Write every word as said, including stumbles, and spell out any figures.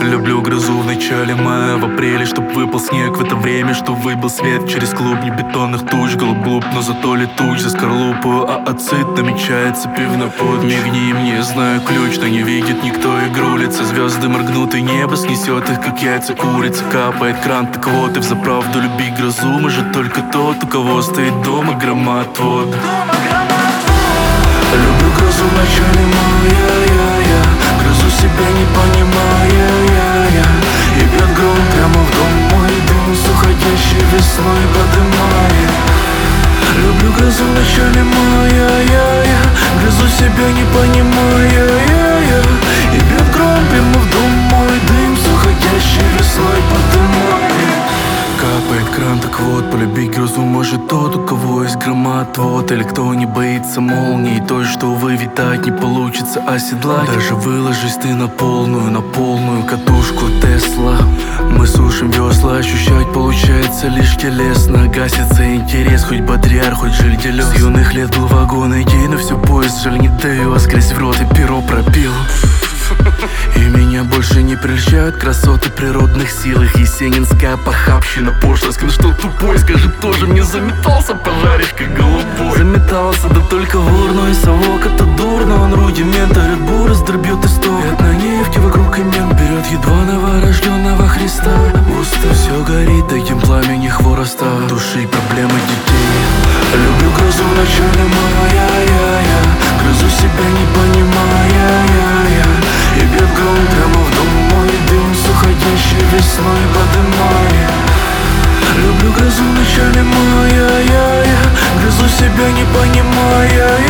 Люблю грозу в начале мая, в апреле, чтоб выпал снег. В это время, что выбил свет через клубни бетонных туч. Голубь глуп, но зато летуч за скорлупу, а ацит намечается пивной под. Мигни мне, знаю ключ, но не видит никто игру. Лица звезды моргнут и небо снесет их, как яйца курицы. Капает кран, так вот и взаправду люби грозу. Мы же только тот, у кого стоит дома громоотвод. Люблю грозу в начале мая, я, я. Грозу себя не понимая, я, я. И бьет гром прямо в дом мой, дым с уходящей весной подымая. Люблю грозу в начале мая, я, я. Грозу себя не понимая, я, я. И бьет гром прямо в дом мой, дым с уходящей весной подымая. Капает кран, так вот, полюбить грозу может тот, у кого есть громоотвод. Или кто не боится молнии, той, что, увы, витать не получится оседлать. Даже выложись ты на полную, на полную катушку Тесла. Мы сушим весла, ощущать получается лишь телесно. Гасится интерес, хоть бодряр, хоть жильделёс. С юных лет был вагон идей, но все поезд, жаль не довез. Грязь в рот и перо пропил. И меня больше не прельщают красоты природных сил. Их есенинская похабщина, пошлость. Ну что тупой, скажи, тоже мне заметался пожаришь, как голубой. Заметался, да только вор, но и совок это дурно. Он рудимент, а Red Bull раздробьет исток. Пятна нефти вокруг имен берет едва новорожденного Христа. В уста все горит таким пламени хвороста души и проблемы детей. Люблю грозу в начале мая, я, я. Грозу себя не понимая, я, я. И бьет гром прямо в дом мой, дым с уходящей весной подымая. Люблю грозу в начале мая, я, я. Грозу себя не понимая,